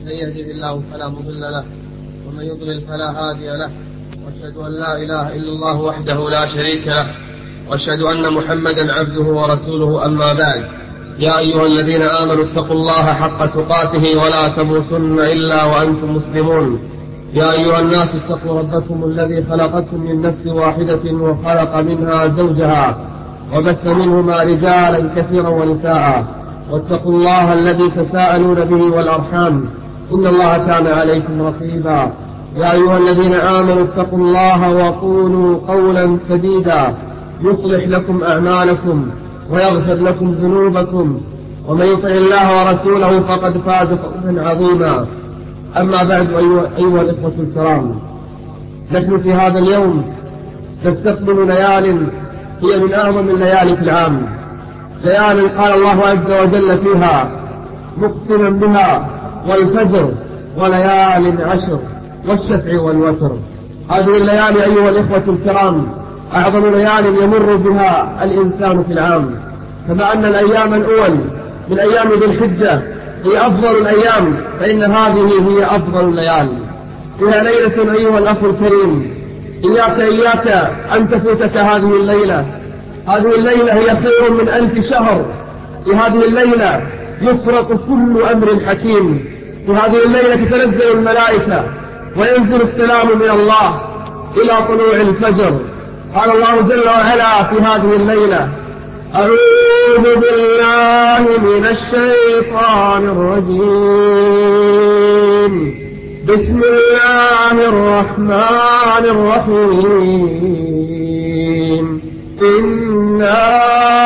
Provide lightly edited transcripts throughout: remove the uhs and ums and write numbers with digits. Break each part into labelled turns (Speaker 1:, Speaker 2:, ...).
Speaker 1: من يهده الله فلا مضل له ومن يضلل فلا هادي له، واشهد أن لا إله إلا الله وحده لا شريك له، واشهد أن محمدا عبده ورسوله. أما بعد، يا أيها الذين آمنوا اتقوا الله حق تقاته ولا تموتن إلا وأنتم مسلمون. يا أيها الناس اتقوا ربكم الذي خلقكم من نفس واحدة وخلق منها زوجها وبث منهما رجالا كثيرا ونساء، واتقوا الله الذي تساءلون به والأرحام إن الله كان عليكم رقيبا. يا أيها الذين آمنوا اتقوا الله وقولوا قولا سديدا يصلح لكم أعمالكم ويغفر لكم ذنوبكم، ومن يطع الله ورسوله فقد فاز فوزا عظيما. أما بعد، أيها الإخوة الكرام، نحن في هذا اليوم نستقبل ليال هي من أعظم الليالي في العام، ليال قال الله عز وجل فيها مقسما بها والفجر وليال عشر والشفع والوتر. هذه الليالي أيها الإخوة الكرام أعظم ليال يمر بها الإنسان في العام، كما أن الأيام الأول من أيام ذي الحجة هي أفضل الأيام، فإن هذه هي أفضل الليالي. فيها ليلة أيها الأخ الكريم، إياك أن تفوتك هذه الليلة. هذه الليلة هي خير من 1000 شهر. في هذه الليلة يفرق كل أمر حكيم. في هذه الليلة تتنزل الملائكة وينزل السلام من الله إلى طلوع الفجر. قال الله جل وعلا في هذه الليلة: أعوذ بالله من الشيطان الرجيم، بسم الله الرحمن الرحيم، إنا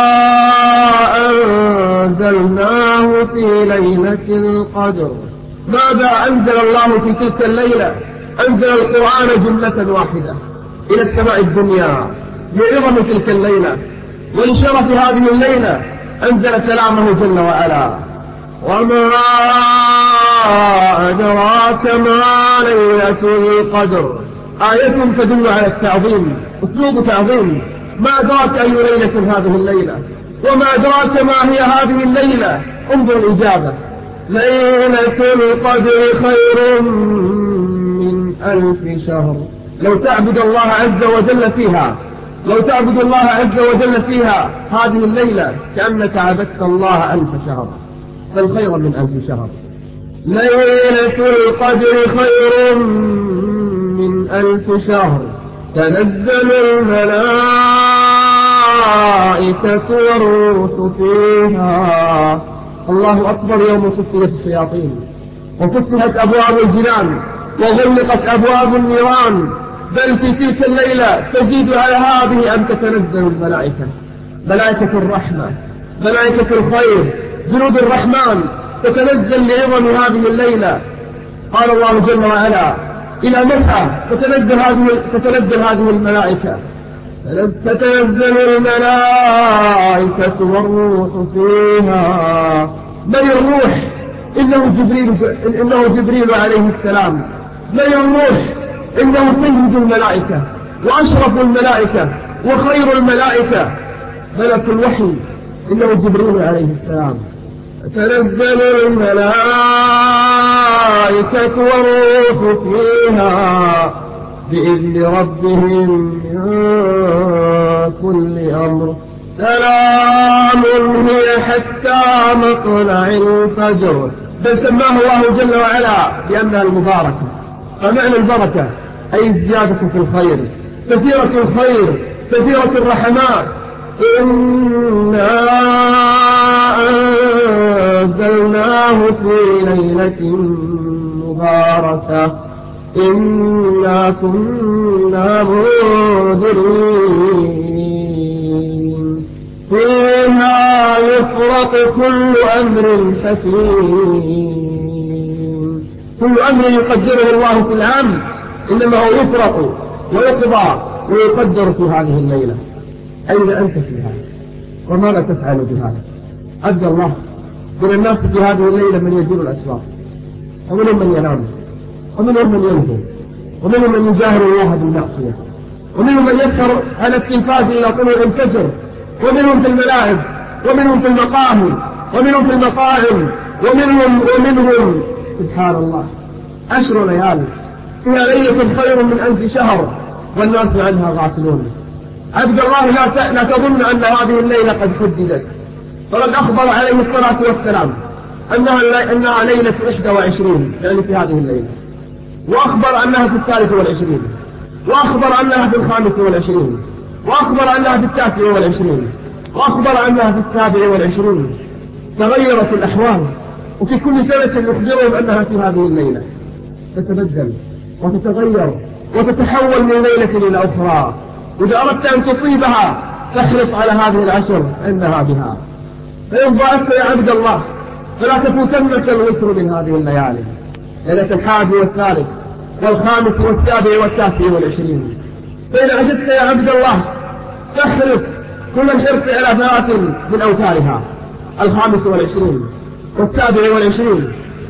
Speaker 1: أنزلناه في ليلة القدر. ماذا أنزل الله في تلك الليلة؟ أنزل القرآن جملة واحدة إلى السماء الدنيا لعظم تلك الليلة ولشرف هذه الليلة. أنزل كلامه جل وعلا: وما أدراك ما ليلة القدر. آية تدل على التعظيم، أسلوب تعظيم. ما أدراك أي ليلة هذه الليلة؟ وما أدراك ما هي هذه الليلة؟ انظر الإجابة: ليلة القدر خير من 1000 شهر. لو تعبد الله عز وجل فيها، لو تعبد الله عز وجل فيها هذه الليلة كأنك عبدت الله 1000 شهر، بل خيرا من 1000 شهر. ليلة القدر خير من 1000 شهر. تنزل الملائكة والروح فيها. الله أكبر. يوم سفلت الشياطين وفتحت أبواب الجنان وغلقت أبواب النيران. بل في تلك الليلة تزيد على هذه أن تتنزل الملائكة، ملائكة الرحمة، ملائكة الخير، جنود الرحمن تتنزل لعظم هذه الليلة. قال الله جل وعلا: إلى متى تتنزل هذه الملائكة؟ تتنزل الملائكة والروح فيها. من الروح؟ إنه جبريل عليه السلام. من الروح؟ إنه سيد الملائكة وأشرف الملائكة وخير الملائكة، ملك الوحي، إنه جبريل عليه السلام. تنزل الملائكة والروح فيها بإذن ربهم من كل أمر. سلام هي حتى مطلع الفجر. بل سماه الله جل وعلا بأنها المباركة. فمعنى البركة أي الزيادة في الخير، كثيرة الخير، كثيرة الرحمات. إنا أنزلناه في ليلة مباركة إنا كنا منذرين فيها يفرق كل أمر حكيم. كل أمر يقدره الله في العام إنما هو يفرق ويقضى ويقدر في هذه الليلة. أين أنت في هذا؟ وماذا تفعل بهذا؟ عبد الله، من الناس في هذه الليلة من يدير الأسواق، ومنهم من ينام، ومنهم من ينهو، ومنهم من يجاهر الله بالمعصية، ومنهم من يسهر على التلفاز إلى طلوع الفجر، ومنهم في الملاعب، ومنهم في المقاهي، ومنهم في المطاعم، ومنهم سبحان الله 10 ليال فيها ليلة خير من 1000 شهر والناس عنها غافلون. عبد الله لا تظن أن هذه الليلة قد حددت، فقد أخبر عليه الصلاة والسلام أنها ليلة 21 يعني في هذه الليلة، وأخبر أنها في 23، وأخبر أنها في 25، وأخبر أنها في 29، وأخبر أنها في 27. تغيرت الأحوال، وفي كل سنة يخبرهم أنها في هذه الليلة، تتبدل وتتغير وتتحول من ليلة إلى أخرى. إذا أردت أن تصيبها فاحرص على هذه 10 فإنها بها. فإن ضعفت يا عبد الله فلا تفوتنك الوتر من هذه الليالي، ليلة 21 و5 و7 و29. فإن عجزت يا عبد الله فاحرص كل الحرص على 3 من أوتارها، 25 و27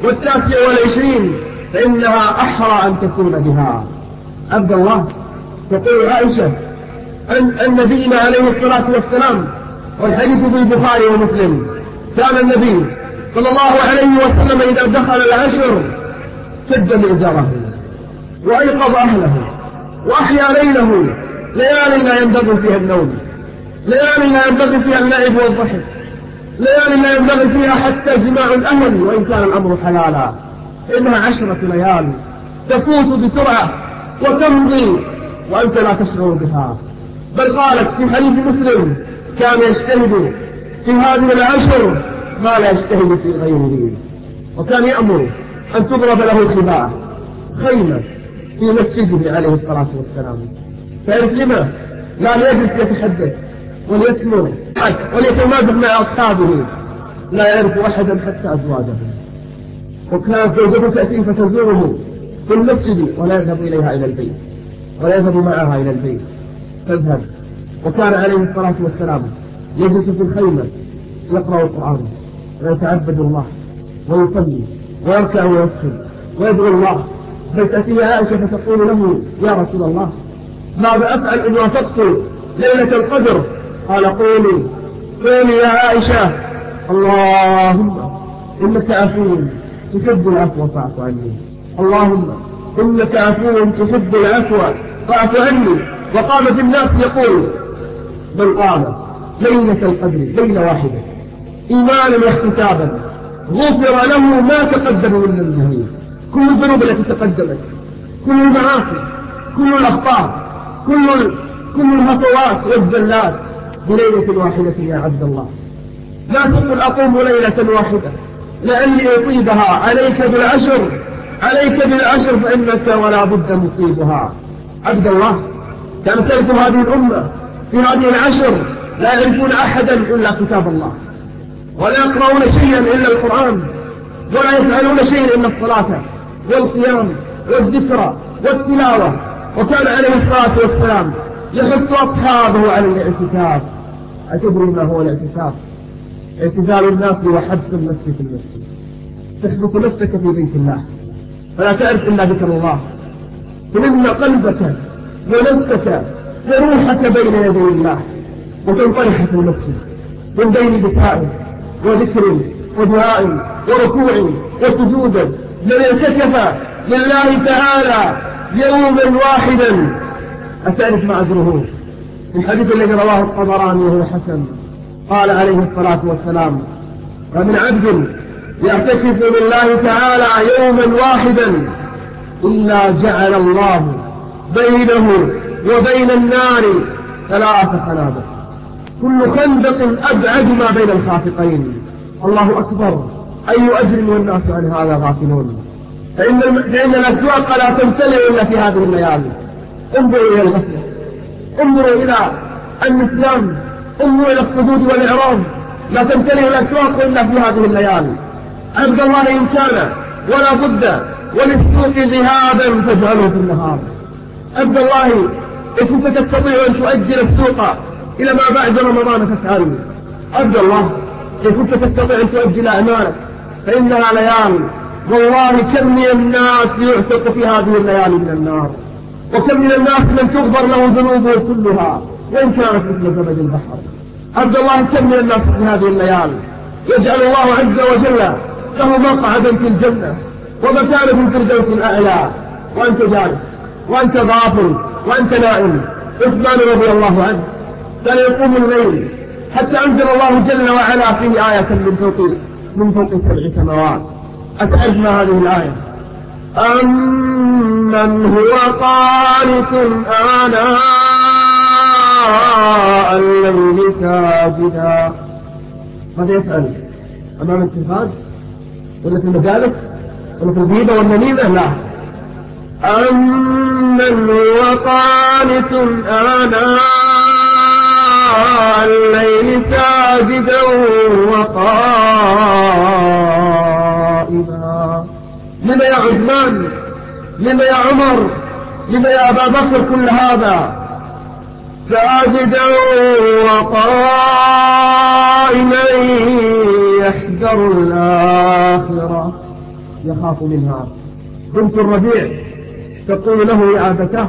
Speaker 1: و29، فإنها أحرى أن تكون بها. عبد الله تقول عائشة عن نبينا عليه الصلاة والسلام، والحديث في البخاري ومسلم، كان النبي صلى الله عليه وسلم إذا دخل 10 شد مئزره وأيقظ أهله وأحيا ليله، ليالي لا ينبغي فيها النوم، ليالي لا ينبغي فيها اللعب والضحك، ليالي لا ينبغي فيها حتى جماع الأهل وإن كان الأمر حلالا. إنها 10 ليال تفوت بسرعة وتمضي وأنت لا تشعر بها. بل قالت في حديث مسلم كان يجتهد في هذه 10 ما لا يجتهد في غيره، وكان يأمر أن تضرب له خباء خيمة في مسجده عليه الصلاة والسلام. تعرف لما؟ لا ليجلس يتحدث وليسمع وليتمازح مع أصحابه، لا يعرف أحدا حتى أزواجه. وكانت زوجته تأتي فتزوره في المسجد ولا يذهب إليها إلى البيت ولا يذهب معها إلى البيت، تذهب. وكان عليه الصلاة والسلام يجلس في الخيمة يقرأ القرآن ويتعبد الله ويصلي ويركع ويسجد ويدعو الله. فتأتيه عائشة فتقول له يا رسول الله ماذا أفعل إن وافقت ليلة القدر؟ قال قولي يا عائشة اللهم إنك عفو تحب العفو فاعف عني، اللهم إنك عفو تحب العفو فاعف عني. وقام في الناس يقول من قام ليلة القدر ليلة واحدة إيمانا واحتسابا غفر له ما تقدم من ذنبه، كل الذنوب التي تقدمت، كل المعاصي، كل الأخطاء، كل الهفوات والزلات بليلة واحدة يا عبد الله. لا تقل أقوم ليلة واحدة لأني أصيبها، عليك بالعشر فإنك ولا بد مصيبها. عبد الله كان تلك هذه الأمة في هذه 10 لا يعرفون أحدا إلا كتاب الله، ولا يقرؤون شيئا إلا القرآن، ولا يفعلون شيئا إلا الصلاة والقيام والذكر والتلاوة. وكان عليه الصلاة والسلام يحث أصحابه على الاعتكاف. أتدري ما هو الاعتكاف؟ اعتزال الناس وحبس النفس في المسجد، تحبس نفسك في بيت الله فلا تعرف إلا ذكر الله، تلم قلبك ونفسك وروحك بين يدي الله، وتنطرح في المسجد من بين بكاء وذكر ودعاء وركوع وسجود. من اعتكف لله تعالى يوما واحدا أتعرف ما أجره؟ في الحديث الذي رواه الطبراني وهو حسن قال عليه الصلاة والسلام ومن عبد يعتكف لله تعالى يوما واحدا إلا جعل الله بينه وبين النار 3 خنادق كل خندق أبعد ما بين الخافقين. الله أكبر، أي أجر والناس عن هذا غافلون. فإن الأسواق لا تمتلئ إلا في هذه الليالي. انظروا إلى الغفلة، انظروا إلى النسيان، انظروا إلى الصدود والإعراض. لا تمتلئ الأسواق إلا في هذه الليالي. عبد الله إن كان ولا بد وللسوق ذهابا فاجعله في النهار. عبد الله إن كنت تستطيع أن تؤجل السوق إلى ما بعد رمضان فافعل. عبد الله إن كنت تستطيع أن تؤجل أعمالك فإنها ليال، والله كم من الناس يعتق في هذه الليالي من النار، وكم من الناس من تغفر له ذنوبه كلها وإن كانت مثل زبد البحر. عبد الله كم من الناس في هذه الليالي يجعل الله عز وجل له مقعدا في الجنة ومكانه في الفردوس الأعلى، وأنت جالس وأنت غافل وأنت نائم. عثمان رضي الله عنه كان يقوم الليل حتى أنزل الله جل وعلا فيه آية من فوق 7 سماوات. أتعرف ما هذه الآية؟ أمن هو قانت آناء الليل ساجدا. ماذا يفعل؟ أمام التلفاز ولا في المجالس ولا في الغيبة والنميمة؟ لا. أمن هو قانت آناء الليل ساجدا وقائما. لما يا عثمان؟ لما يا عمر؟ لما يا أبا بكر كل هذا؟ ساجدا وقائما يحذر الآخرة، يخاف منها. بنت الربيع تقول له يا أبتاه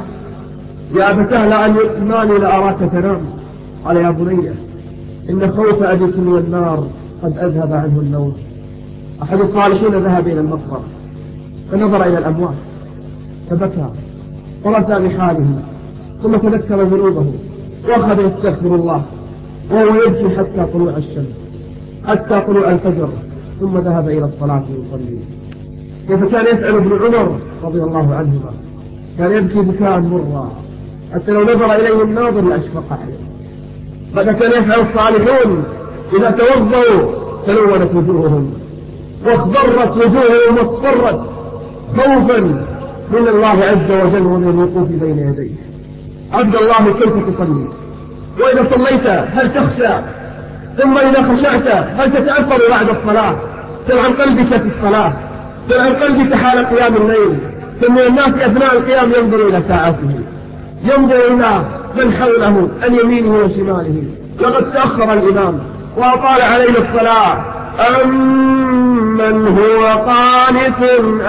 Speaker 1: مالي لأراك تنام. قال يا بني إن خوف أبيكم والنار قد أذهب عنه النوم. أحد الصالحين ذهب إلى المقبرة فنظر إلى الأموات فبكى ورثى بحاله، ثم تذكر ذنوبه وأخذ يستغفر الله وهو يبكي حتى طلوع الشمس، حتى طلوع الفجر، ثم ذهب إلى الصلاة يصلي. كيف كان يفعل ابن عمر رضي الله عنهما؟ كان يبكي بكاء مرا حتى لو نظر إليه الناظر لأشفق عليه. ماذا كان يفعل الصالحون؟ إذا توضوا تلونت وجوههم واخضرت وجوههم واصفرت خوفا من الله عز وجل ومن الوقوف بين يديه. عبد الله كيف تصلي؟ وإذا صليت هل تخشى؟ ثم إذا خشعت هل تتأثر بعد الصلاة؟ سل عن قلبك في الصلاة، سل عن قلبك حال قيام الليل. ثم الناس أثناء القيام ينظر إلى ساعته، ينظر إلى من حوله عن يمينه وشماله. لقد تأخر الإمام وأطال علينا الصلاة. أمن هو قانت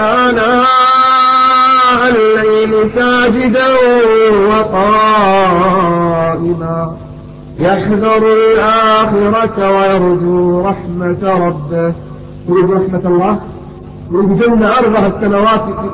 Speaker 1: آناء الليل ساجدا وقائما يحذر الآخرة ويرجو رحمة ربه. يريد رحمة الله؟ يريد جنة أرضها السماوات